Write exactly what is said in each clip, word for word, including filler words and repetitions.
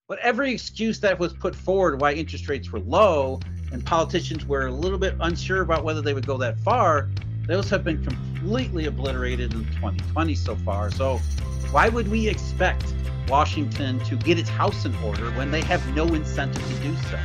But every excuse that was put forward why interest rates were low and politicians were a little bit unsure about whether they would go that far, those have been completely obliterated in twenty twenty so far. So why would we expect Washington to get its house in order when they have no incentive to do so?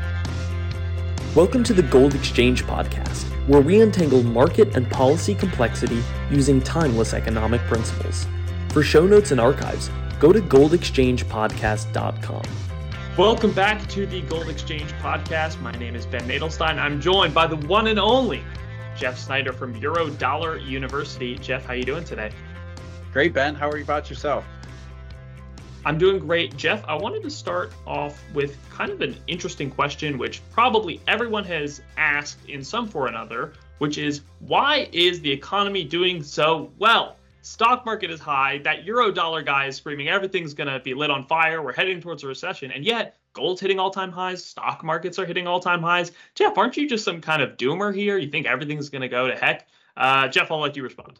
Welcome to the Gold Exchange Podcast, where we untangle market and policy complexity using timeless economic principles. For show notes and archives, go to gold exchange podcast dot com. Welcome back to the Gold Exchange Podcast. My name is Ben Nadelstein. I'm joined by the one and only Jeff Snyder from Eurodollar University. Jeff, how you doing today? Great, Ben. How are you about yourself? I'm doing great. Jeff, I wanted to start off with kind of an interesting question, which probably everyone has asked in some form or another, which is, why is the economy doing so well? Stock market is high. That Eurodollar guy is screaming everything's going to be lit on fire. We're heading towards a recession. And yet, gold's hitting all-time highs. Stock markets are hitting all-time highs. Jeff, aren't you just some kind of doomer here? You think everything's going to go to heck? Uh, Jeff, I'll let you respond.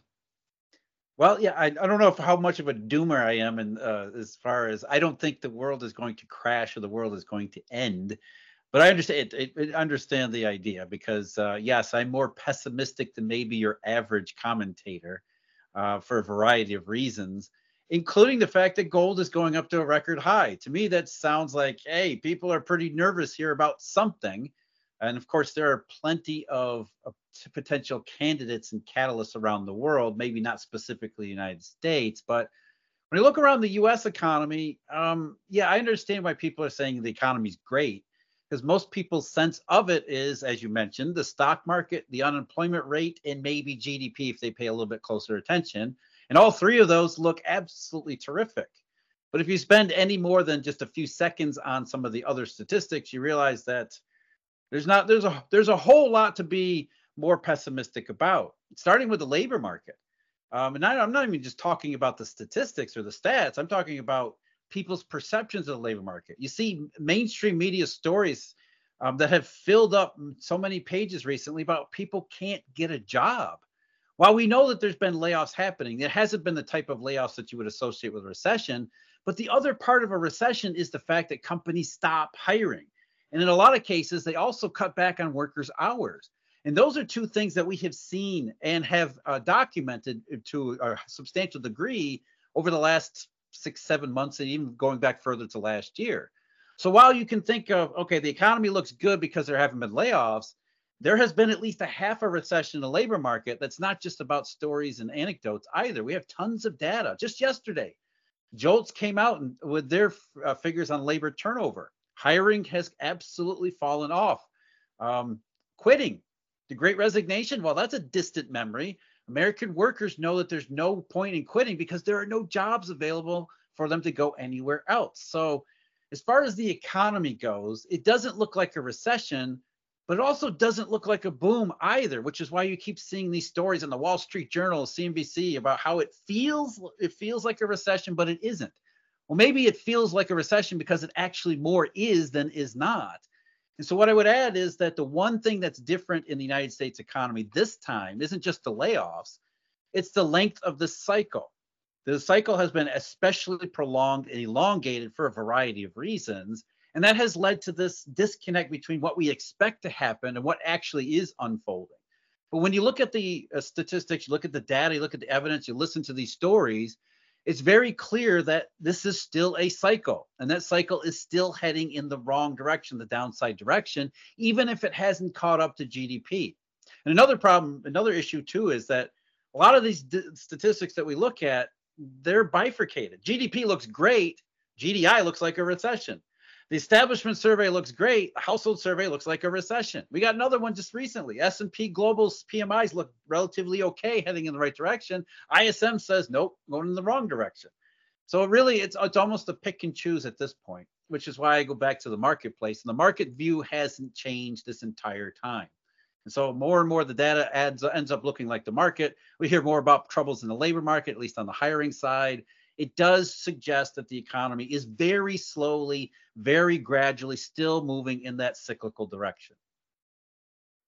Well, yeah, I, I don't know if how much of a doomer I am, and uh, as far as I don't think the world is going to crash or the world is going to end. But I understand it, it, understand the idea because, uh, yes, I'm more pessimistic than maybe your average commentator. Uh, for a variety of reasons, including the fact that gold is going up to a record high. To me, that sounds like, hey, people are pretty nervous here about something. And of course, there are plenty of, of potential candidates and catalysts around the world, maybe not specifically the United States. But when you look around the U S economy, um, yeah, I understand why people are saying the economy is great. Because most people's sense of it is, as you mentioned, the stock market, the unemployment rate, and maybe G D P if they pay a little bit closer attention. And all three of those look absolutely terrific. But if you spend any more than just a few seconds on some of the other statistics, you realize that there's not there's a there's a whole lot to be more pessimistic about. Starting with the labor market, um, and I, I'm not even just talking about the statistics or the stats. I'm talking about people's perceptions of the labor market. You see mainstream media stories um, that have filled up so many pages recently about people can't get a job. While we know that there's been layoffs happening, it hasn't been the type of layoffs that you would associate with a recession. But the other part of a recession is the fact that companies stop hiring. And in a lot of cases, they also cut back on workers' hours. And those are two things that we have seen and have uh, documented to a substantial degree over the last six, seven months, and even going back further to last year. So while you can think of, okay, the economy looks good because there haven't been layoffs, there has been at least a half a recession in the labor market that's not just about stories and anecdotes either. We have tons of data. Just yesterday, JOLTS came out and, with their uh, figures on labor turnover. Hiring has absolutely fallen off. Um, quitting, the Great Resignation, well, that's a distant memory. American workers know that there's no point in quitting because there are no jobs available for them to go anywhere else. So as far as the economy goes, it doesn't look like a recession, but it also doesn't look like a boom either, which is why you keep seeing these stories in the Wall Street Journal, C N B C, about how it feels it feels like a recession, but it isn't. Well, maybe it feels like a recession because it actually more is than is not. And so what I would add is that the one thing that's different in the United States economy this time isn't just the layoffs, it's the length of the cycle. The cycle has been especially prolonged and elongated for a variety of reasons. And that has led to this disconnect between what we expect to happen and what actually is unfolding. But when you look at the uh, statistics, you look at the data, you look at the evidence, you listen to these stories, it's very clear that this is still a cycle, and that cycle is still heading in the wrong direction, the downside direction, even if it hasn't caught up to G D P. And another problem, another issue too, is that a lot of these d- statistics that we look at, they're bifurcated. G D P looks great. G D I looks like a recession. The establishment survey looks great. The household survey looks like a recession. We got another one just recently. S and P Global's P M Is look relatively okay, heading in the right direction. I S M says, nope, going in the wrong direction. So really, it's, it's almost a pick and choose at this point, which is why I go back to the marketplace. And the market view hasn't changed this entire time. And so more and more the data adds, ends up looking like the market. We hear more about troubles in the labor market, at least on the hiring side. It does suggest that the economy is very slowly, very gradually still moving in that cyclical direction.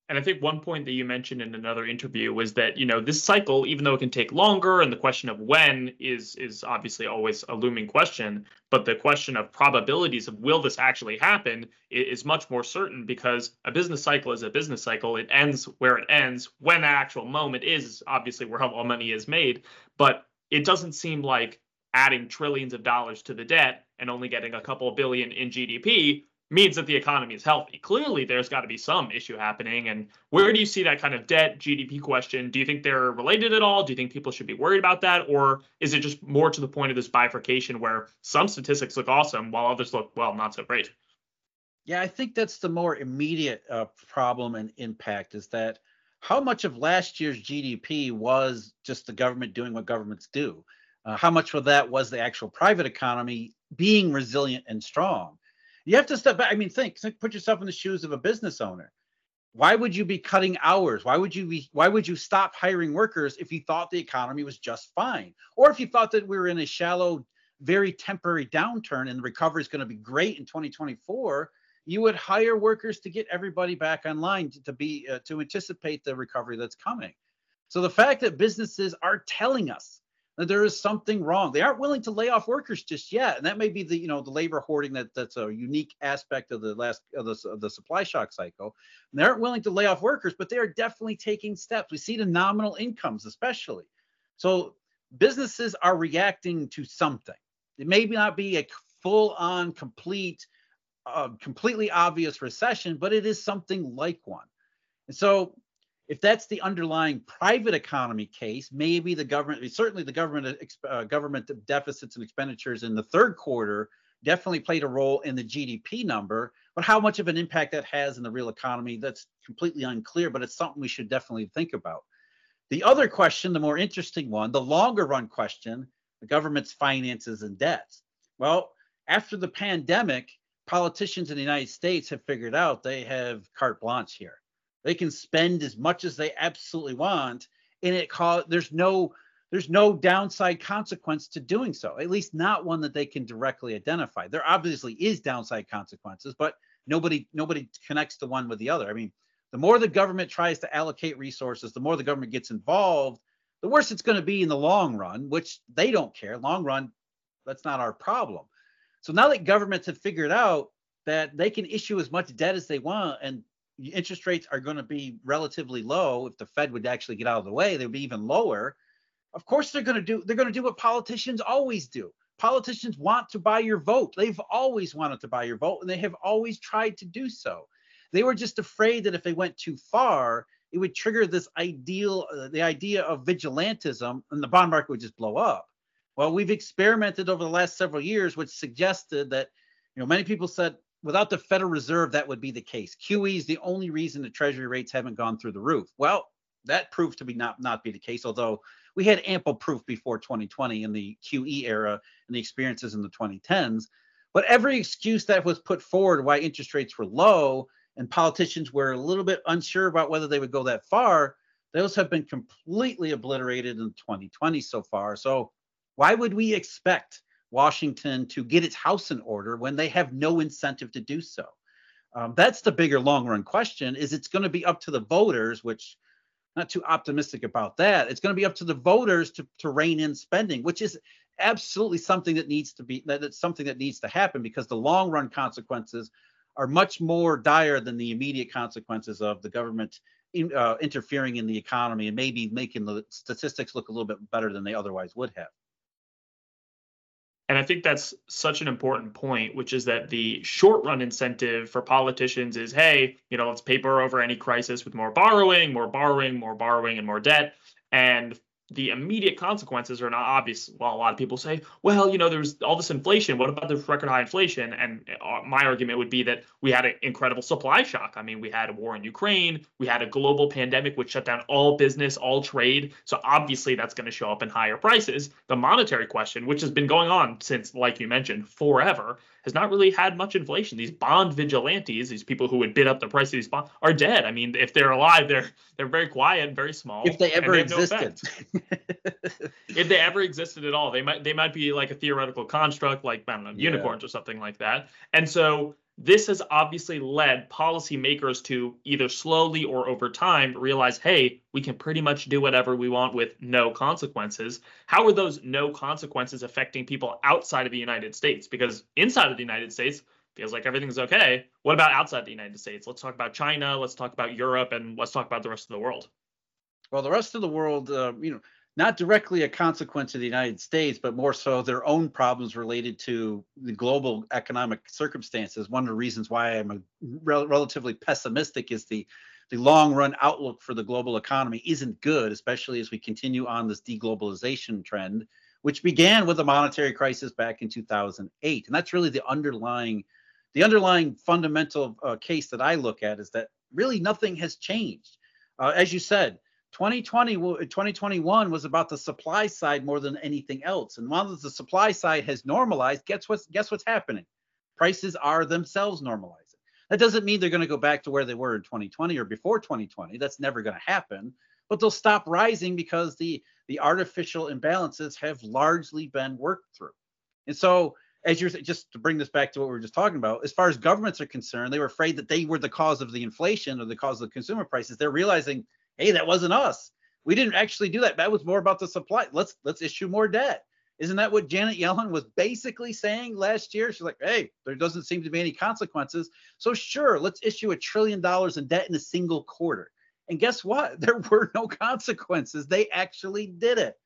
And I think one point that you mentioned in another interview was that, you know, this cycle, even though it can take longer, and the question of when is is obviously always a looming question, but the question of probabilities of will this actually happen i- is much more certain, because a business cycle is a business cycle. It ends where it ends. When the actual moment is obviously where all money is made. But it doesn't seem like adding trillions of dollars to the debt and only getting a couple of billion in G D P means that the economy is healthy. Clearly, there's got to be some issue happening. And where do you see that kind of debt G D P question? Do you think they're related at all? Do you think people should be worried about that? Or is it just more to the point of this bifurcation where some statistics look awesome while others look, well, not so great? Yeah, I think that's the more immediate uh, problem and impact, is that how much of last year's G D P was just the government doing what governments do? Uh, how much of that was the actual private economy being resilient and strong? You have to step back. I mean, think, think, put yourself in the shoes of a business owner. Why would you be cutting hours? Why would you be, why would you stop hiring workers if you thought the economy was just fine? Or if you thought that we were in a shallow, very temporary downturn and the recovery is going to be great in twenty twenty-four, you would hire workers to get everybody back online to, to be uh, to anticipate the recovery that's coming. So the fact that businesses are telling us that there is something wrong, they aren't willing to lay off workers just yet, and that may be the you know the labor hoarding that that's a unique aspect of the last of the, of the supply shock cycle. And they aren't willing to lay off workers, but they are definitely taking steps. We see the nominal incomes, especially. So businesses are reacting to something. It may not be a full-on, complete, uh, completely obvious recession, but it is something like one. And so if that's the underlying private economy case, maybe the government, certainly the government uh, government deficits and expenditures in the third quarter definitely played a role in the G D P number. But how much of an impact that has in the real economy, that's completely unclear, but it's something we should definitely think about. The other question, the more interesting one, the longer run question, the government's finances and debts. Well, after the pandemic, politicians in the United States have figured out they have carte blanche here. They can spend as much as they absolutely want, and it call, there's no there's no downside consequence to doing so, at least not one that they can directly identify. There obviously is downside consequences, but nobody nobody connects the one with the other. I mean, the more the government tries to allocate resources, the more the government gets involved, the worse it's going to be in the long run, which they don't care. Long run, that's not our problem. So now that governments have figured out that they can issue as much debt as they want, and interest rates are going to be relatively low. If the Fed would actually get out of the way, they would be even lower. Of course, they're going to do they're going to do what politicians always do. Politicians want to buy your vote. They've always wanted to buy your vote, and they have always tried to do so. They were just afraid that if they went too far, it would trigger this ideal, uh, the idea of vigilantism, and the bond market would just blow up. Well, we've experimented over the last several years, which suggested that, you know, many people said, without the Federal Reserve, that would be the case. Q E is the only reason the Treasury rates haven't gone through the roof. Well, that proved to be not, not be the case, although we had ample proof before twenty twenty in the Q E era and the experiences in the twenty tens. But every excuse that was put forward why interest rates were low and politicians were a little bit unsure about whether they would go that far, those have been completely obliterated in twenty twenty so far. So why would we expect Washington to get its house in order when they have no incentive to do so? Um, that's the bigger long run question. Is it's going to be up to the voters, which not too optimistic about that. It's going to be up to the voters to, to rein in spending, which is absolutely something that needs to be, that it's something that needs to happen, because the long run consequences are much more dire than the immediate consequences of the government in, uh, interfering in the economy and maybe making the statistics look a little bit better than they otherwise would have. And I think that's such an important point, which is that the short run incentive for politicians is, hey, you know, let's paper over any crisis with more borrowing, more borrowing, more borrowing, and more debt. And the immediate consequences are not obvious. Well, a lot of people say, well, you know, there's all this inflation. What about the record high inflation? And my argument would be that we had an incredible supply shock. I mean, we had a war in Ukraine. We had a global pandemic which shut down all business, all trade. So obviously that's going to show up in higher prices. The monetary question, which has been going on since, like you mentioned, forever, has not really had much inflation. These bond vigilantes, these people who would bid up the price of these bonds, are dead. I mean, if they're alive, they're they're very quiet and very small. If they ever existed. No if they ever existed at all, they might they might be like a theoretical construct, like, I don't know, unicorns yeah. or something like that. And so this has obviously led policymakers to either slowly or over time realize, hey, we can pretty much do whatever we want with no consequences. How are those no consequences affecting people outside of the United States? Because inside of the United States, feels like everything's okay. What about outside the United States? Let's talk about China, let's talk about Europe, and let's talk about the rest of the world. Well, the rest of the world, uh, you know, not directly a consequence of the United States, but more so their own problems related to the global economic circumstances. One of the reasons why I'm a rel- relatively pessimistic is the the long run outlook for the global economy isn't good, especially as we continue on this deglobalization trend, which began with the monetary crisis back in two thousand eight. And that's really the underlying the underlying fundamental uh, case that I look at, is that really nothing has changed. Uh, as you said, twenty twenty, twenty twenty-one was about the supply side more than anything else. And while the supply side has normalized, guess what's, guess what's happening? Prices are themselves normalizing. That doesn't mean they're going to go back to where they were in twenty twenty or before twenty twenty. That's never going to happen. But they'll stop rising because the, the artificial imbalances have largely been worked through. And so, as you're just to bring this back to what we were just talking about, as far as governments are concerned, they were afraid that they were the cause of the inflation or the cause of the consumer prices. They're realizing, hey, that wasn't us. We didn't actually do that. That was more about the supply. Let's let's issue more debt. Isn't that what Janet Yellen was basically saying last year? She's like, hey, there doesn't seem to be any consequences. So sure, let's issue a trillion dollars in debt in a single quarter. And guess what? There were no consequences. They actually did it.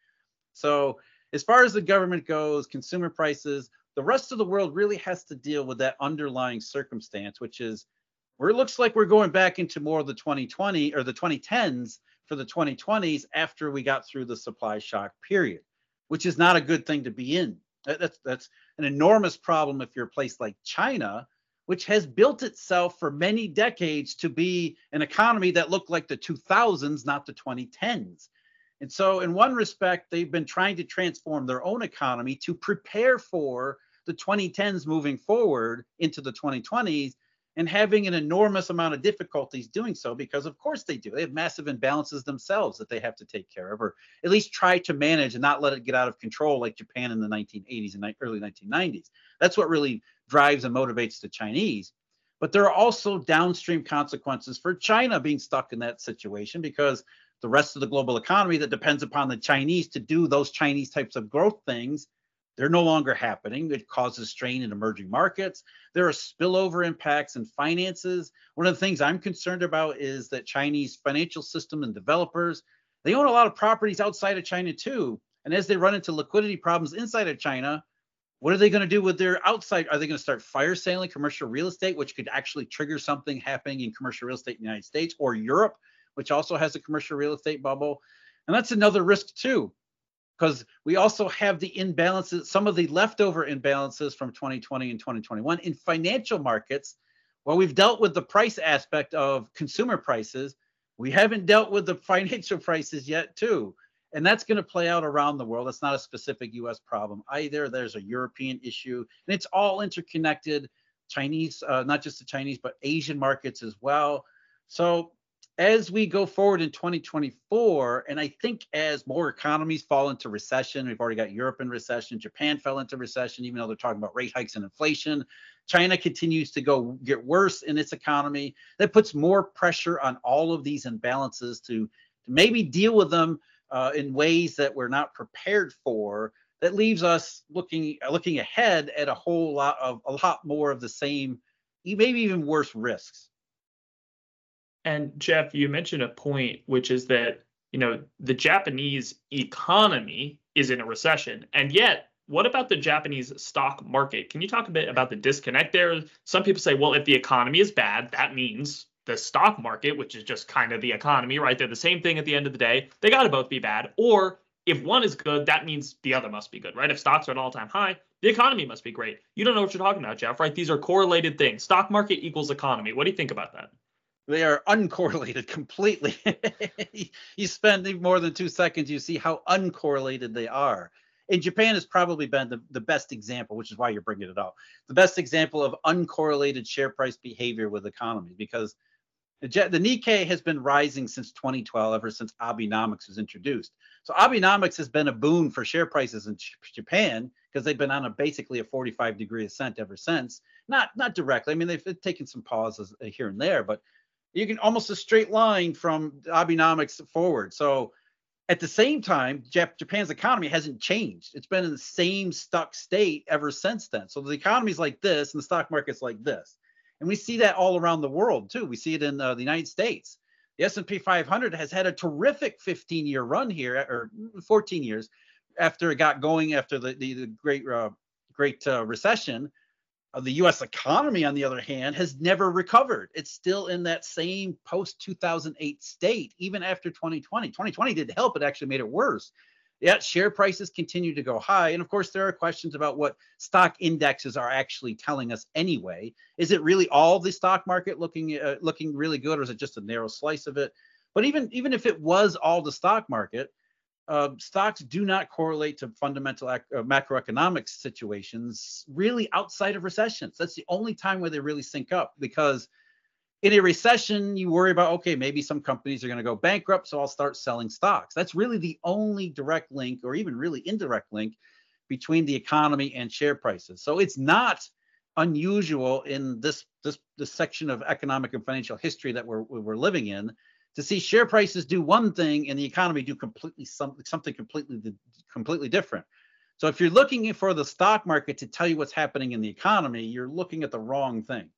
So as far as the government goes, consumer prices, the rest of the world really has to deal with that underlying circumstance, which is where it looks like we're going back into more of the twenty twenty or the twenty tens for the twenty twenties after we got through the supply shock period, which is not a good thing to be in. That's that's an enormous problem if you're a place like China, which has built itself for many decades to be an economy that looked like the two thousands, not the twenty tens. And so in one respect, they've been trying to transform their own economy to prepare for the twenty tens moving forward into the twenty twenties, and having an enormous amount of difficulties doing so, because of course they do. They have massive imbalances themselves that they have to take care of, or at least try to manage and not let it get out of control like Japan in the nineteen eighties and early nineteen nineties. That's what really drives and motivates the Chinese. But there are also downstream consequences for China being stuck in that situation, because the rest of the global economy that depends upon the Chinese to do those Chinese types of growth things, they're no longer happening. It causes strain in emerging markets. There are spillover impacts in finances. One of the things I'm concerned about is that Chinese financial system and developers, they own a lot of properties outside of China too. And as they run into liquidity problems inside of China, what are they going to do with their outside? Are they going to start fire selling commercial real estate, which could actually trigger something happening in commercial real estate in the United States or Europe, which also has a commercial real estate bubble? And that's another risk too, because we also have the imbalances, some of the leftover imbalances from twenty twenty and twenty twenty-one in financial markets. While we've dealt with the price aspect of consumer prices, we haven't dealt with the financial prices yet too. And that's going to play out around the world. It's not a specific U S problem either. There's a European issue, and it's all interconnected. Chinese, uh, not just the Chinese, but Asian markets as well. So as we go forward in twenty twenty-four, and I think as more economies fall into recession, we've already got Europe in recession, Japan fell into recession, even though they're talking about rate hikes and inflation. China continues to go get worse in its economy. That puts more pressure on all of these imbalances to, to maybe deal with them uh, in ways that we're not prepared for. That leaves us looking looking ahead at a whole lot of a lot more of the same, maybe even worse risks. And Jeff, you mentioned a point, which is that, you know, the Japanese economy is in a recession. And yet, what about the Japanese stock market? Can you talk a bit about the disconnect there? Some people say, well, if the economy is bad, that means the stock market, which is just kind of the economy, right? They're the same thing at the end of the day. They got to both be bad. Or if one is good, that means the other must be good, right? If stocks are at an all-time high, the economy must be great. You don't know what you're talking about, Jeff, right? These are correlated things. Stock market equals economy. What do you think about that? They are uncorrelated completely. You spend more than two seconds, you see how uncorrelated they are. And Japan has probably been the, the best example, which is why you're bringing it up. The best example of uncorrelated share price behavior with economy, because the, the Nikkei has been rising since twenty twelve, ever since Abenomics was introduced. So Abenomics has been a boon for share prices in Japan, because they've been on a basically a forty-five degree ascent ever since. Not not directly. I mean, they've taken some pauses here and there, but you can almost a straight line from Abenomics forward. So at the same time, Jap- Japan's economy hasn't changed. It's been in the same stuck state ever since then. So the economy's like this and the stock market's like this. And we see that all around the world too. We see it in uh, the United States. The S and P five hundred has had a terrific fifteen-year run here, or fourteen years after it got going after the, the, the great uh, great uh, recession. Uh, the U S economy, on the other hand, has never recovered. It's still in that same post two thousand eight state, even after twenty twenty. twenty twenty didn't help. It actually made it worse. Yet share prices continue to go high. And of course, there are questions about what stock indexes are actually telling us anyway. Is it really all the stock market looking uh, looking really good, or is it just a narrow slice of it? But even, even if it was all the stock market, Uh, stocks do not correlate to fundamental ac- uh, macroeconomic situations really outside of recessions. That's the only time where they really sync up, because in a recession, you worry about, okay, maybe some companies are going to go bankrupt, so I'll start selling stocks. That's really the only direct link, or even really indirect link, between the economy and share prices. So it's not unusual in this this, this section of economic and financial history that we're, we're living in, to see share prices do one thing and the economy do completely something something completely completely different. So if you're looking for the stock market to tell you what's happening in the economy, you're looking at the wrong thing.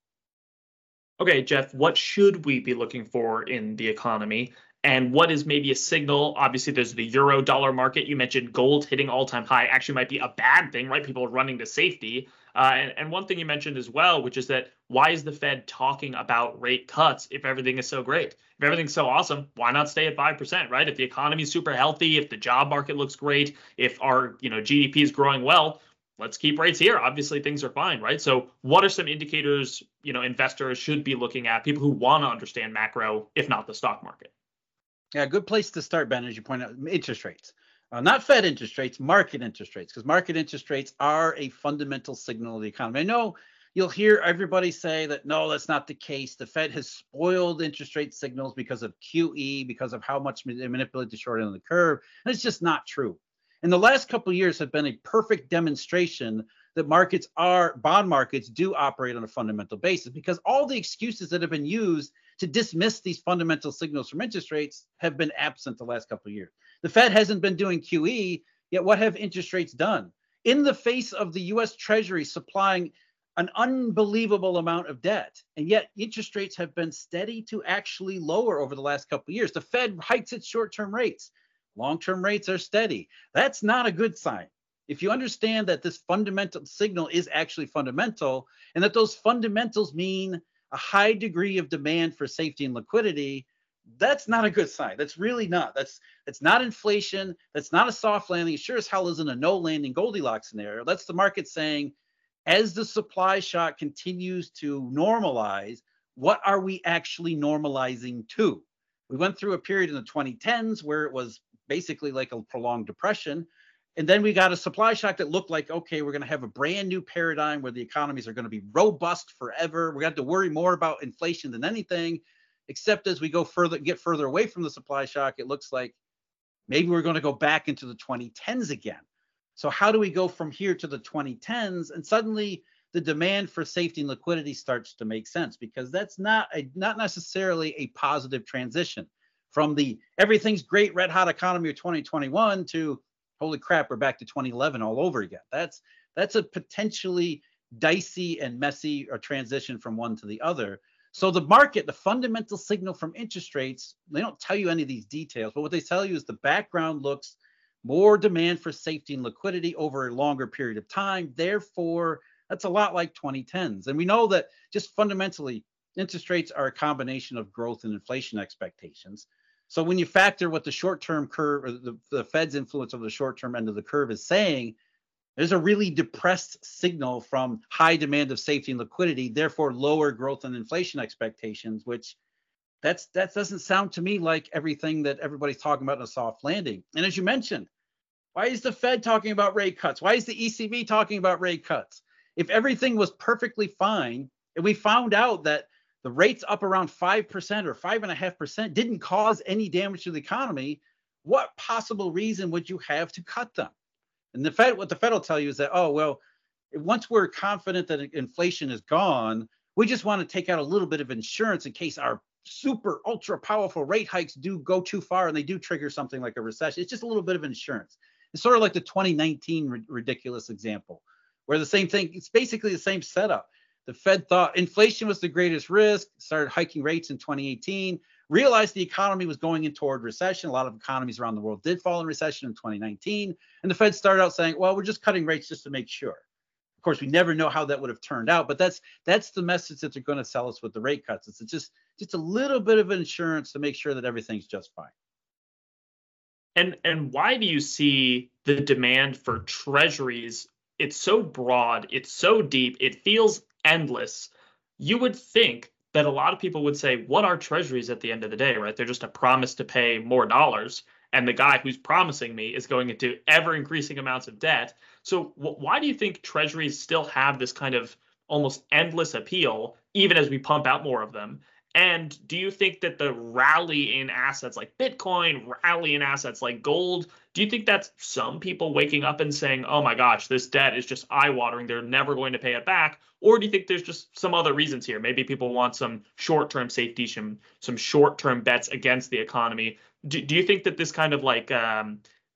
Okay, Jeff, what should we be looking for in the economy? And what is maybe a signal? Obviously, there's the euro dollar market. You mentioned gold hitting all-time high actually might be a bad thing, right? People are running to safety. Uh, and, and one thing you mentioned as well, which is that why is the Fed talking about rate cuts if everything is so great? If everything's so awesome, why not stay at five percent, right? If the economy is super healthy, if the job market looks great, if our you know G D P is growing well, let's keep rates here. Obviously, things are fine, right? So what are some indicators you know investors should be looking at, people who want to understand macro, if not the stock market? Yeah, a good place to start, Ben, as you point out, interest rates. Uh, not Fed interest rates, market interest rates, because market interest rates are a fundamental signal of the economy. I know you'll hear everybody say that, no, that's not the case. The Fed has spoiled interest rate signals because of Q E, because of how much they manipulate the short end of the curve. And it's just not true. And the last couple of years have been a perfect demonstration that markets are, bond markets do operate on a fundamental basis, because all the excuses that have been used to dismiss these fundamental signals from interest rates have been absent the last couple of years. The Fed hasn't been doing Q E, yet what have interest rates done? In the face of the U S Treasury supplying an unbelievable amount of debt, and yet interest rates have been steady to actually lower over the last couple of years. The Fed hikes its short-term rates. Long-term rates are steady. That's not a good sign. If you understand that this fundamental signal is actually fundamental, and that those fundamentals mean a high degree of demand for safety and liquidity, that's not a good sign. That's really not. That's that's not inflation. That's not a soft landing. It sure as hell isn't a no landing Goldilocks scenario. That's the market saying, as the supply shock continues to normalize, what are we actually normalizing to? We went through a period in the twenty tens where it was basically like a prolonged depression. And then we got a supply shock that looked like, okay, we're going to have a brand new paradigm where the economies are going to be robust forever. We're going to have to worry more about inflation than anything, except as we go further, get further away from the supply shock, it looks like maybe we're going to go back into the twenty tens again. So how do we go from here to the twenty tens? And suddenly the demand for safety and liquidity starts to make sense, because that's not a, not necessarily a positive transition from the everything's great red hot economy of twenty twenty-one to holy crap, we're back to twenty eleven all over again. That's that's a potentially dicey and messy uh, transition from one to the other. So the market, the fundamental signal from interest rates, they don't tell you any of these details, but what they tell you is the background looks more demand for safety and liquidity over a longer period of time. Therefore, that's a lot like twenty tens. And we know that just fundamentally, interest rates are a combination of growth and inflation expectations. So when you factor what the short-term curve, or the, the Fed's influence over the short-term end of the curve is saying, there's a really depressed signal from high demand of safety and liquidity, therefore lower growth and inflation expectations, which that's that doesn't sound to me like everything that everybody's talking about in a soft landing. And as you mentioned, why is the Fed talking about rate cuts? Why is the E C B talking about rate cuts? If everything was perfectly fine, and we found out that the rates up around five percent or five point five percent didn't cause any damage to the economy, what possible reason would you have to cut them? And the Fed, what the Fed will tell you is that, oh, well, once we're confident that inflation is gone, we just want to take out a little bit of insurance in case our super ultra powerful rate hikes do go too far and they do trigger something like a recession. It's just a little bit of insurance. It's sort of like the twenty nineteen ri- ridiculous example, where the same thing, it's basically the same setup. The Fed thought inflation was the greatest risk, started hiking rates in twenty eighteen, realized the economy was going in toward recession. A lot of economies around the world did fall in recession in twenty nineteen. And the Fed started out saying, well, we're just cutting rates just to make sure. Of course, we never know how that would have turned out, but that's that's the message that they're going to sell us with the rate cuts. It's just just a little bit of insurance to make sure that everything's just fine. And and why do you see the demand for treasuries? It's so broad, it's so deep, it feels endless. You would think that a lot of people would say, what are treasuries at the end of the day, right? They're just a promise to pay more dollars. And the guy who's promising me is going into ever increasing amounts of debt. So wh- why do you think treasuries still have this kind of almost endless appeal, even as we pump out more of them? And do you think that the rally in assets like Bitcoin, rally in assets like gold, do you think that's some people waking up and saying, oh my gosh, this debt is just eye-watering, they're never going to pay it back? Or do you think there's just some other reasons here? Maybe people want some short-term safety, some, some short-term bets against the economy. Do, do you think that this kind of like um,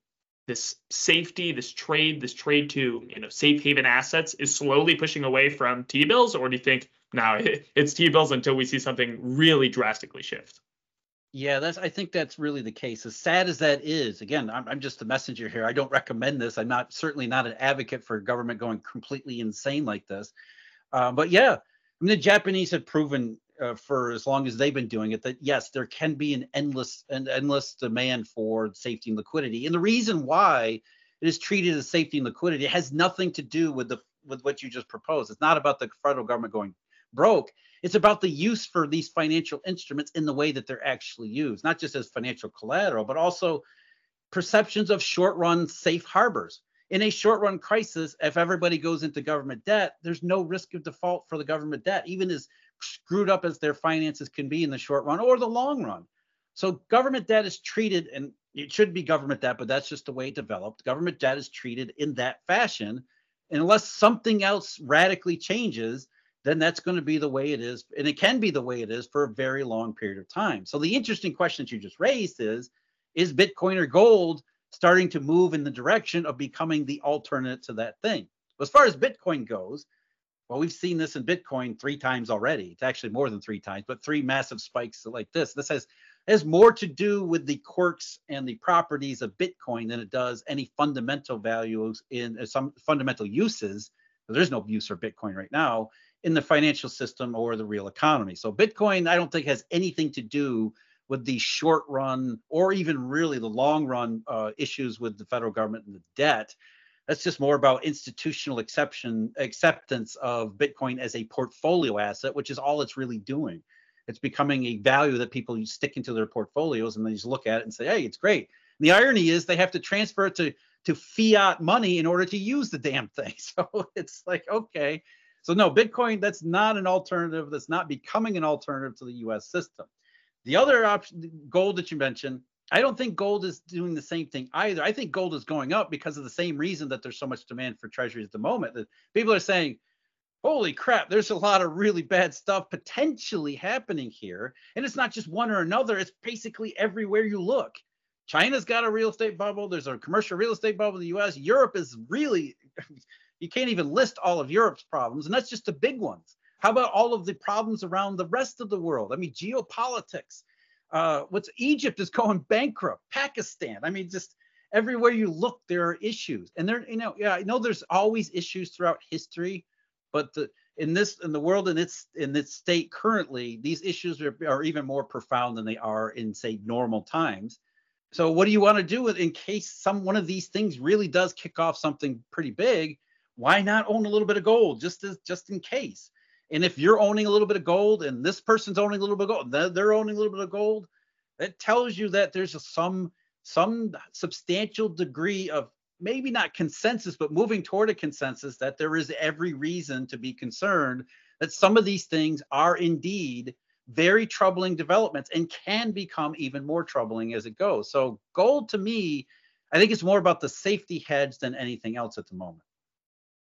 this safety, this trade, this trade to, you know, safe haven assets is slowly pushing away from T-bills? Or do you think no, it's T-bills until we see something really drastically shift? Yeah, that's. I think that's really the case. As sad as that is, again, I'm, I'm just the messenger here. I don't recommend this. I'm not certainly not an advocate for government going completely insane like this. Uh, but yeah, I mean, the Japanese have proven uh, for as long as they've been doing it that yes, there can be an endless an endless demand for safety and liquidity. And the reason why it is treated as safety and liquidity, it has nothing to do with the with what you just proposed. It's not about the federal government going broke. It's about the use for these financial instruments in the way that they're actually used, not just as financial collateral, but also perceptions of short run safe harbors. In a short run crisis, if everybody goes into government debt, there's no risk of default for the government debt, even as screwed up as their finances can be in the short run or the long run. So government debt is treated, and it should be government debt, but that's just the way it developed. Government debt is treated in that fashion. And unless something else radically changes, then that's going to be the way it is. And it can be the way it is for a very long period of time. So the interesting question that you just raised is, is Bitcoin or gold starting to move in the direction of becoming the alternate to that thing? As far as Bitcoin goes, well, we've seen this in Bitcoin three times already. It's actually more than three times, but three massive spikes like this. This has, has more to do with the quirks and the properties of Bitcoin than it does any fundamental values in uh, some fundamental uses. There's no use for Bitcoin right now in the financial system or the real economy. So Bitcoin, I don't think has anything to do with the short run or even really the long run uh, issues with the federal government and the debt. That's just more about institutional exception acceptance of Bitcoin as a portfolio asset, which is all it's really doing. It's becoming a value that people stick into their portfolios and they just look at it and say, hey, it's great. And the irony is they have to transfer it to, to fiat money in order to use the damn thing. So it's like, okay. So no, Bitcoin, that's not an alternative. That's not becoming an alternative to the U S system. The other option, gold that you mentioned, I don't think gold is doing the same thing either. I think gold is going up because of the same reason that there's so much demand for treasuries at the moment. That people are saying, holy crap, there's a lot of really bad stuff potentially happening here. And it's not just one or another. It's basically everywhere you look. China's got a real estate bubble. There's a commercial real estate bubble in the U S. Europe is really, you can't even list all of Europe's problems. And that's just the big ones. How about all of the problems around the rest of the world? I mean, geopolitics. Uh, what's Egypt is going bankrupt. Pakistan. I mean, just everywhere you look, there are issues. And there, you know, yeah, I know there's always issues throughout history, but the, in this, in the world, in its, in its state currently, these issues are, are even more profound than they are in, say, normal times. So what do you want to do with, in case some one of these things really does kick off something pretty big? Why not own a little bit of gold just as, just in case? And if you're owning a little bit of gold and this person's owning a little bit of gold, they're, they're owning a little bit of gold, that tells you that there's a, some some substantial degree of maybe not consensus, but moving toward a consensus that there is every reason to be concerned that some of these things are indeed very troubling developments and can become even more troubling as it goes. So gold, to me, I think it's more about the safety hedge than anything else at the moment.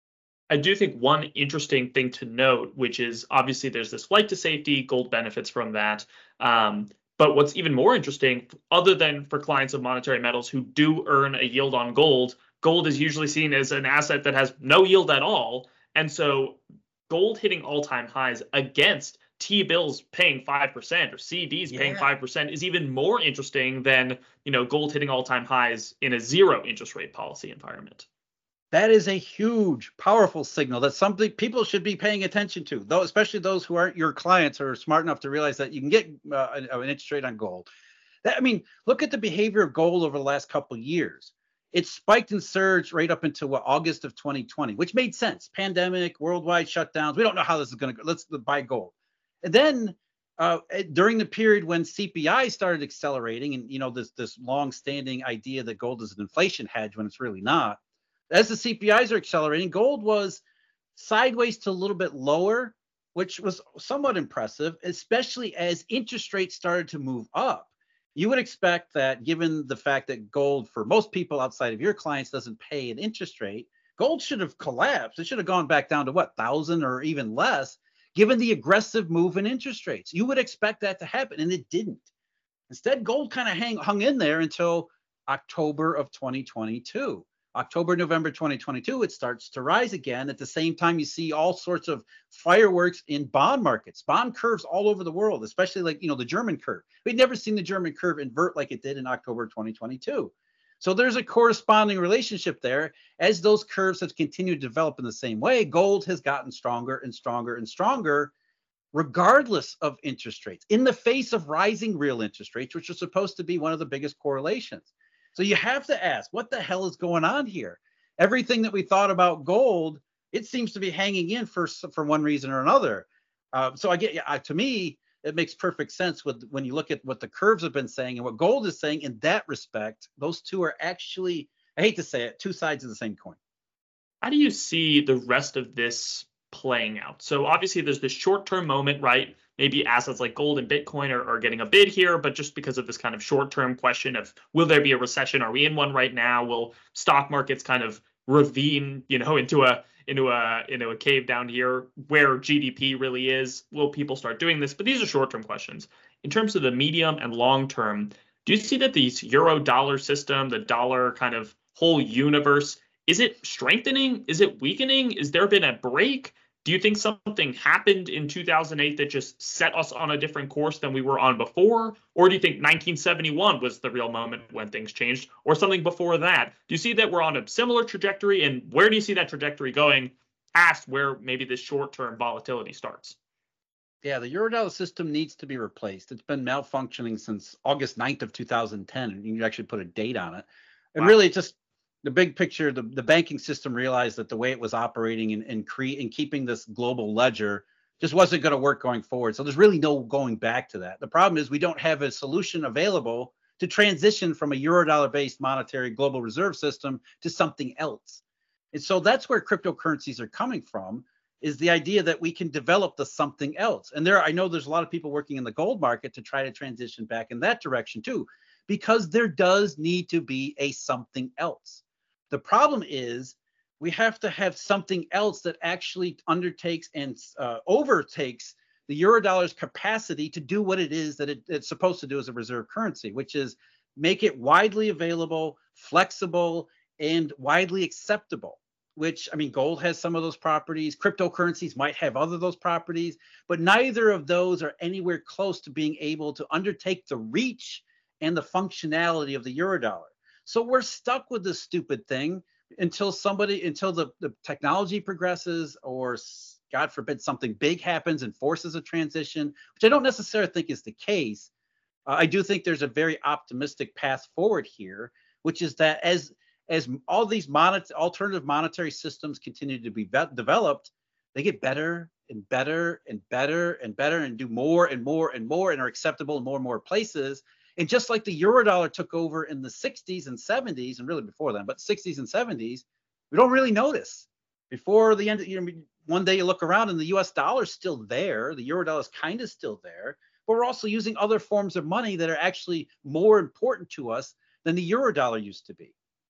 I do think one interesting thing to note, which is obviously there's this flight to safety, gold benefits from that. Um, but what's even more interesting, other than for clients of monetary metals who do earn a yield on gold, gold is usually seen as an asset that has no yield at all. And so gold hitting all-time highs against T-bills paying five percent or C Ds paying Yeah. five percent is even more interesting than, you know, gold hitting all-time highs in a zero interest rate policy environment. That is a huge, powerful signal. That's something people should be paying attention to, though, especially those who aren't your clients or are smart enough to realize that you can get uh, an, an interest rate on gold. That, I mean, look at the behavior of gold over the last couple of years. It spiked and surged right up into what, August of twenty twenty, which made sense. Pandemic, worldwide shutdowns. We don't know how this is going to go. Let's buy gold. And then uh, during the period when C P I started accelerating, and you know this this long-standing idea that gold is an inflation hedge when it's really not. As the C P Is are accelerating, gold was sideways to a little bit lower, which was somewhat impressive, especially as interest rates started to move up. You would expect that, given the fact that gold, for most people outside of your clients, doesn't pay an interest rate, gold should have collapsed. It should have gone back down to what, one thousand or even less, given the aggressive move in interest rates. You would expect that to happen, and it didn't. Instead, gold kind of hang hung in there until October of twenty twenty-two. October, November twenty twenty-two, it starts to rise again. At the same time, you see all sorts of fireworks in bond markets, bond curves all over the world, especially like, you know, the German curve. We'd never seen the German curve invert like it did in October twenty twenty-two. So there's a corresponding relationship there. As those curves have continued to develop in the same way, gold has gotten stronger and stronger and stronger, regardless of interest rates, in the face of rising real interest rates, which are supposed to be one of the biggest correlations. So you have to ask, what the hell is going on here? Everything that we thought about gold, it seems to be hanging in for for one reason or another. Uh, so I get, uh, to me, it makes perfect sense with when you look at what the curves have been saying and what gold is saying. In that respect, those two are actually, I hate to say it, two sides of the same coin. How do you see the rest of this playing out? So obviously there's this short-term moment, right? Maybe assets like gold and Bitcoin are, are getting a bid here, but just because of this kind of short-term question of, will there be a recession? Are we in one right now? Will stock markets kind of ravine, you know, into a into a into a cave down here where G D P really is? Will people start doing this? But these are short-term questions. In terms of the medium and long-term, do you see that these euro dollar system, the dollar kind of whole universe, is it strengthening? Is it weakening? Is there been a break? Do you think something happened in two thousand eight that just set us on a different course than we were on before? Or do you think nineteen seventy-one was the real moment when things changed, or something before that? Do you see that we're on a similar trajectory? And where do you see that trajectory going past where maybe this short-term volatility starts? Yeah, the Eurodollar system needs to be replaced. It's been malfunctioning since August ninth of two thousand ten, and you can actually put a date on it. And wow. really, it's just the big picture. The, the banking system realized that the way it was operating and, and, cre- and keeping this global ledger just wasn't going to work going forward. So there's really no going back to that. The problem is we don't have a solution available to transition from a Eurodollar-based monetary global reserve system to something else. And so that's where cryptocurrencies are coming from, is the idea that we can develop the something else. And there, I know there's a lot of people working in the gold market to try to transition back in that direction too, because there does need to be a something else. The problem is we have to have something else that actually undertakes and uh, overtakes the Eurodollar's capacity to do what it is that it, it's supposed to do as a reserve currency, which is make it widely available, flexible, and widely acceptable. Which, I mean, gold has some of those properties. Cryptocurrencies might have other of those properties, but neither of those are anywhere close to being able to undertake the reach and the functionality of the Eurodollar. So we're stuck with this stupid thing until somebody, until the, the technology progresses, or God forbid something big happens and forces a transition, which I don't necessarily think is the case. Uh, I do think there's a very optimistic path forward here, which is that as as all these monet- alternative monetary systems continue to be ve- developed, they get better and better and better and better and do more and more and more and are acceptable in more and more places. And just like the Eurodollar took over in the sixties and seventies, and really before then, but sixties and seventies, we don't really notice. Before the end, you know, one day you look around and the U S dollar is still there. The Eurodollar is kind of still there, but we're also using other forms of money that are actually more important to us than the Eurodollar used to be.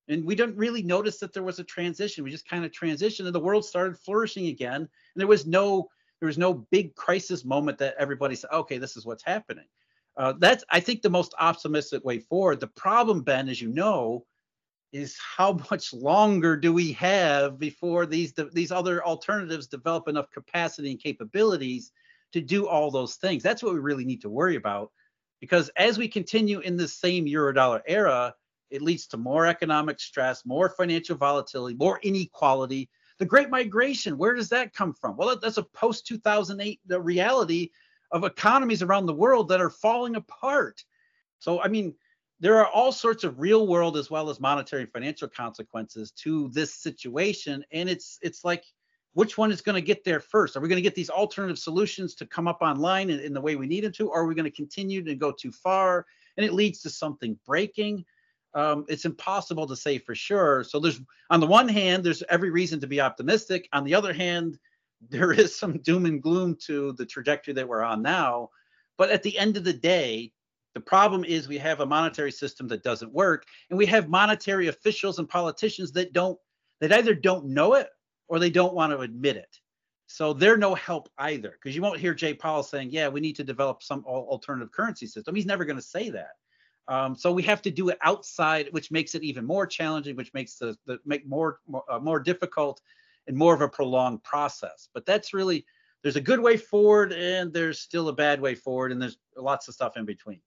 And we didn't really notice that there was a transition. We just kind of transitioned and the world started flourishing again. And there was no there was no big crisis moment that everybody said, okay, this is what's happening. Uh, that's, I think, the most optimistic way forward. The problem, Ben, as you know, is how much longer do we have before these these other alternatives develop enough capacity and capabilities to do all those things? That's what we really need to worry about, because as we continue in this same Eurodollar era, it leads to more economic stress, more financial volatility, more inequality. The Great Migration, where does that come from? Well, that's a post two thousand eight the reality of economies around the world that are falling apart. So, I mean, there are all sorts of real world as well as monetary and financial consequences to this situation. And it's it's like, which one is going to get there first? Are we going to get these alternative solutions to come up online in, in the way we need them to? Or are we going to continue to go too far and it leads to something breaking? Um, it's impossible to say for sure. So there's, on the one hand, there's every reason to be optimistic. On the other hand, there is some doom and gloom to the trajectory that we're on now. But at the end of the day, the problem is we have a monetary system that doesn't work, and we have monetary officials and politicians that don't, that either don't know it or they don't want to admit it. So they're no help either, because you won't hear Jay Powell saying, yeah, we need to develop some alternative currency system. He's never going to say that. Um, so we have to do it outside, which makes it even more challenging, which makes the, the make more more, uh, more difficult and more of a prolonged process. But that's really, there's a good way forward and there's still a bad way forward, and there's lots of stuff in between.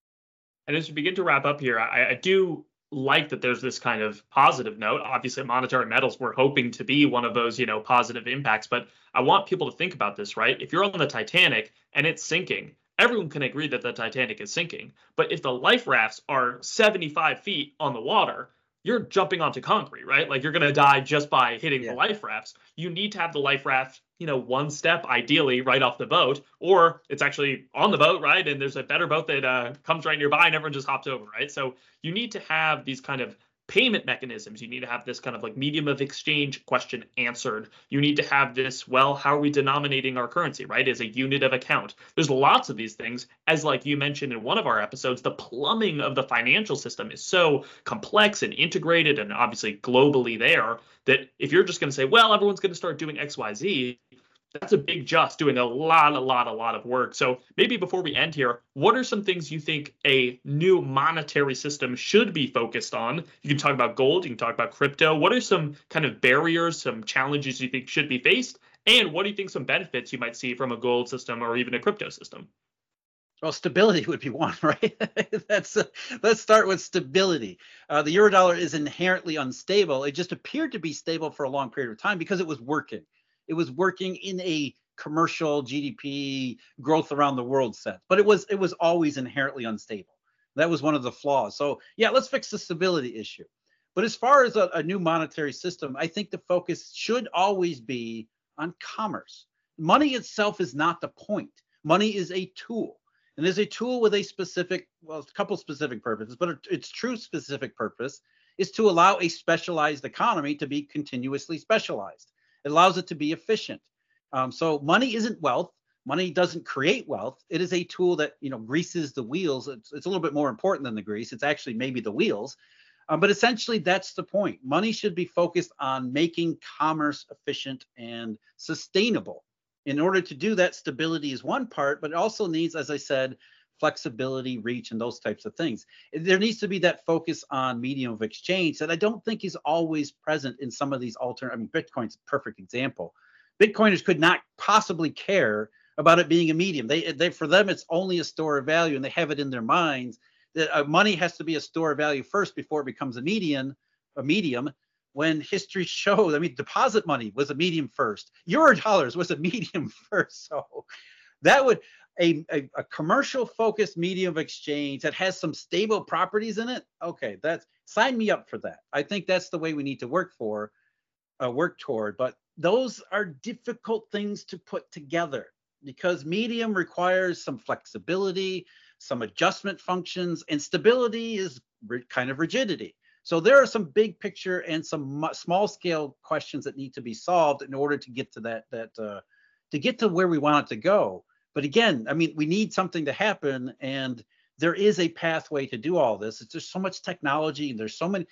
And as we begin to wrap up here, I, I do like that there's this kind of positive note. Obviously, monetary metals, we're hoping to be one of those, you know, positive impacts. But I want people to think about this, right? If you're on the Titanic and it's sinking, everyone can agree that the Titanic is sinking. But if the life rafts are seventy-five feet on the water, you're jumping onto concrete, right? Like you're going to die just by hitting yeah. the life rafts. You need to have the life raft, you know, one step, ideally, right off the boat, or it's actually on the boat, right? And there's a better boat that uh, comes right nearby and everyone just hops over, right? So you need to have these kind of payment mechanisms. You need to have this kind of like medium of exchange question answered. You need to have this, well, how are we denominating our currency, right? As a unit of account. There's lots of these things. As like you mentioned in one of our episodes, the plumbing of the financial system is so complex and integrated and obviously globally there that if you're just going to say, well, everyone's going to start doing X, Y, Z, that's a big just doing a lot, a lot, a lot of work. So maybe before we end here, what are some things you think a new monetary system should be focused on? You can talk about gold, you can talk about crypto. What are some kind of barriers, some challenges you think should be faced? And what do you think some benefits you might see from a gold system or even a crypto system? Well, stability would be one, right? That's uh, let's start with stability. Uh, the Eurodollar is inherently unstable. It just appeared to be stable for a long period of time because it was working. It was working in a commercial G D P growth around the world sense, but it was it was always inherently unstable. That was one of the flaws. So yeah, let's fix the stability issue. But as far as a, a new monetary system, I think the focus should always be on commerce. Money itself is not the point. Money is a tool. And there's a tool with a specific, well, a couple specific purposes, but its true specific purpose is to allow a specialized economy to be continuously specialized. It allows it to be efficient. Um, so money isn't wealth. Money doesn't create wealth. It is a tool that, you know, greases the wheels. It's, it's a little bit more important than the grease. It's actually maybe the wheels. Um, but essentially, that's the point. Money should be focused on making commerce efficient and sustainable. In order to do that, stability is one part, but it also needs, as I said, flexibility, reach, and those types of things. There needs to be that focus on medium of exchange that I don't think is always present in some of these alternate. I mean, Bitcoin's a perfect example. Bitcoiners could not possibly care about it being a medium. They, they, for them, it's only a store of value, and they have it in their minds that uh, money has to be a store of value first before it becomes a median, a medium. When history shows, I mean, deposit money was a medium first. Euro dollars was a medium first. So that would, a, a, a commercial focused medium of exchange that has some stable properties in it. Okay, that's, sign me up for that. I think that's the way we need to work for, uh, work toward. But those are difficult things to put together because medium requires some flexibility, some adjustment functions, and stability is re- kind of rigidity. So there are some big picture and some small scale questions that need to be solved in order to get to that, that uh, to get to where we want it to go. But again, I mean, we need something to happen, and there is a pathway to do all this. It's just so much technology, and there's so many.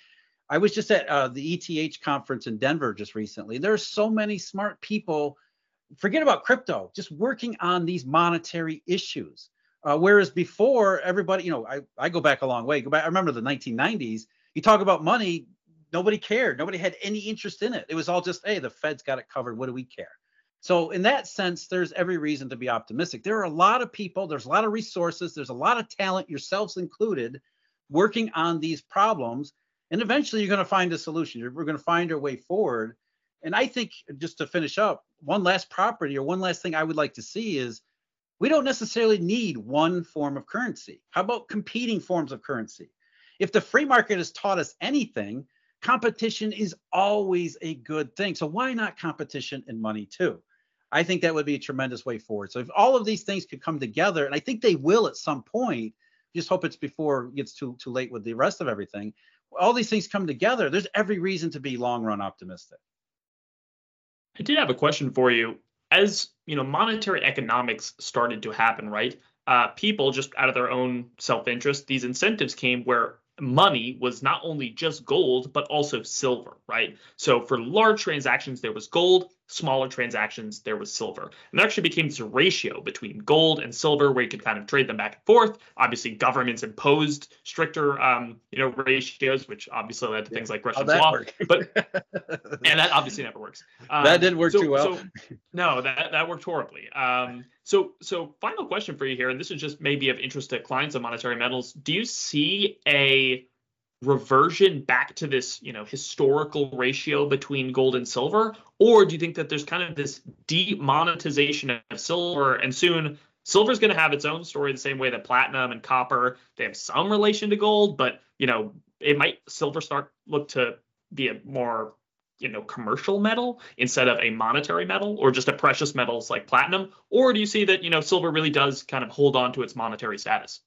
I was just at uh, the E T H conference in Denver just recently. There's so many smart people, forget about crypto, just working on these monetary issues. Uh, whereas before, everybody, you know, I, I go back a long way. Go back. I remember the nineteen nineties. You talk about money, nobody cared. Nobody had any interest in it. It was all just, hey, the Fed's got it covered. What do we care? So in that sense, there's every reason to be optimistic. There are a lot of people, there's a lot of resources, there's a lot of talent, yourselves included, working on these problems. And eventually you're going to find a solution. We're going to find our way forward. And I think, just to finish up, one last property or one last thing I would like to see is we don't necessarily need one form of currency. How about competing forms of currency? If the free market has taught us anything, competition is always a good thing. So why not competition in money too? I think that would be a tremendous way forward. So if all of these things could come together, and I think they will at some point, just hope it's before it gets too too late with the rest of everything. All these things come together, there's every reason to be long run optimistic. I did have a question for you. As you know, monetary economics started to happen, right? Uh, people, just out of their own self-interest, these incentives came where money was not only just gold, but also silver, right? So for large transactions, there was gold. Smaller transactions, there was silver. And there actually became this ratio between gold and silver where you could kind of trade them back and forth. Obviously, governments imposed stricter, um, you know, ratios, which obviously led to things like Russian law. Work? But and that obviously never works. Um, that didn't work so, too well. So, no, that that worked horribly. Um, so so final question for you here, and this is just maybe of interest to clients of monetary metals. Do you see a reversion back to this, you know, historical ratio between gold and silver? Or do you think that there's kind of this demonetization of silver, and soon silver is going to have its own story the same way that platinum and copper, they have some relation to gold, but, you know, it might silver start look to be a more, you know, commercial metal instead of a monetary metal, or just a precious metals like platinum? Or do you see that, you know, silver really does kind of hold on to its monetary status?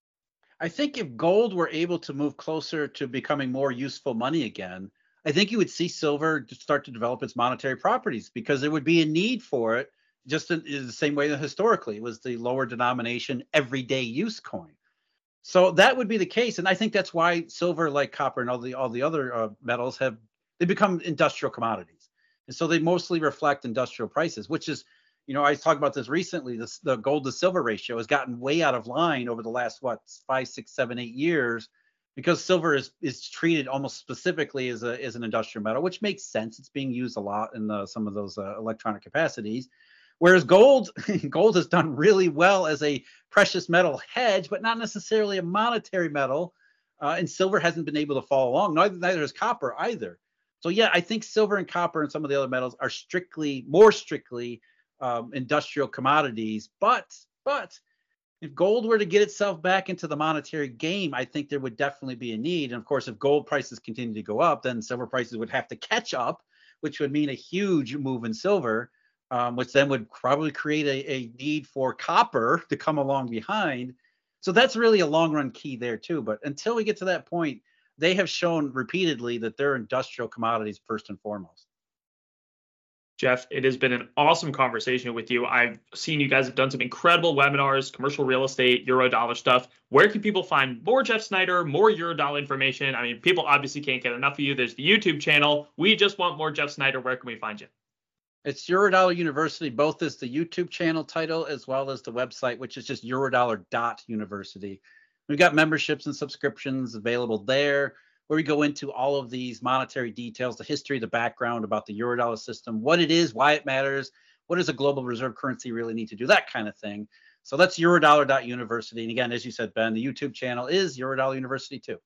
I think if gold were able to move closer to becoming more useful money again, I think you would see silver start to develop its monetary properties, because there would be a need for it, just in, in the same way that historically it was the lower denomination everyday use coin. So that would be the case. And I think that's why silver, like copper and all the all the other uh, metals, have they become industrial commodities. And so they mostly reflect industrial prices, which is, you know, I talked about this recently. This, the gold to silver ratio has gotten way out of line over the last, what, five, six, seven, eight years, because silver is is treated almost specifically as a as an industrial metal, which makes sense. It's being used a lot in the, some of those uh, electronic capacities. Whereas gold, gold has done really well as a precious metal hedge, but not necessarily a monetary metal. Uh, and silver hasn't been able to follow along. Neither, neither is copper either. So yeah, I think silver and copper and some of the other metals are strictly, more strictly, Um, industrial commodities, but but if gold were to get itself back into the monetary game, I think there would definitely be a need. And of course, if gold prices continue to go up, then silver prices would have to catch up, which would mean a huge move in silver, um, which then would probably create a, a need for copper to come along behind. So that's really a long run key there too. But until we get to that point, they have shown repeatedly that they're industrial commodities first and foremost. Jeff, it has been an awesome conversation with you. I've seen you guys have done some incredible webinars, commercial real estate, Eurodollar stuff. Where can people find more Jeff Snyder, more Eurodollar information? I mean, people obviously can't get enough of you. There's the YouTube channel. We just want more Jeff Snyder. Where can we find you? It's Eurodollar University. Both is the YouTube channel title as well as the website, which is just eurodollar dot university. We've got memberships and subscriptions available there, where we go into all of these monetary details, the history, the background about the Eurodollar system, what it is, why it matters, what does a global reserve currency really need to do, that kind of thing. So that's eurodollar dot university. And again, as you said, Ben, the YouTube channel is Eurodollar University too.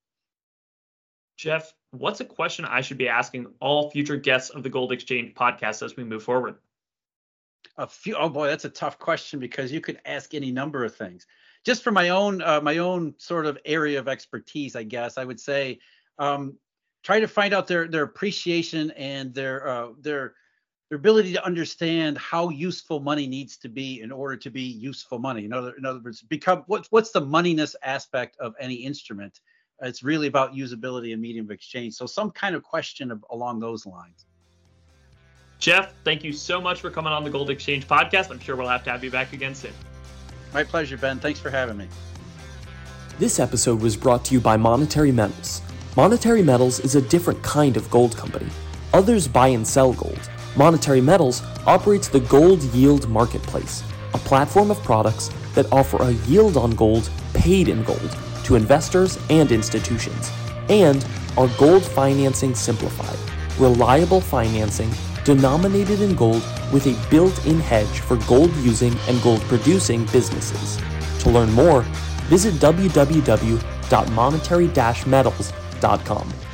Jeff, what's a question I should be asking all future guests of the Gold Exchange podcast as we move forward? A few, oh boy, that's a tough question, because you could ask any number of things. Just for my own, uh, my own sort of area of expertise, I guess I would say, Um, try to find out their their appreciation and their uh, their their ability to understand how useful money needs to be in order to be useful money. In other in other words, become what's what's the moneyness aspect of any instrument? It's really about usability and medium of exchange. So some kind of question of, along those lines. Jeff, thank you so much for coming on the Gold Exchange podcast. I'm sure we'll have to have you back again soon. My pleasure, Ben. Thanks for having me. This episode was brought to you by Monetary Metals. Monetary Metals is a different kind of gold company. Others buy and sell gold. Monetary Metals operates the Gold Yield Marketplace, a platform of products that offer a yield on gold paid in gold to investors and institutions, and are gold financing simplified, reliable financing denominated in gold with a built-in hedge for gold-using and gold-producing businesses. To learn more, visit w w w dot monetary dash metals dot com.